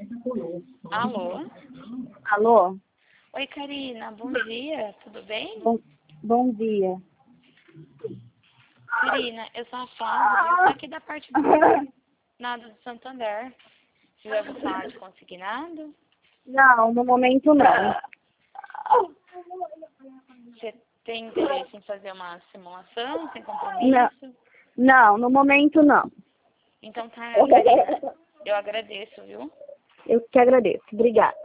Alô? Alô? Oi, Karina, bom dia, tudo bem? Bom dia. Karina, eu sou a Flávia, eu sou aqui da parte do nada do Santander. Você já ouviu falar de consignado? Não, no momento não. Você tem interesse em fazer uma simulação sem compromisso? Não, no momento não. Então tá, Karina, eu agradeço, viu? Eu que agradeço. Obrigada.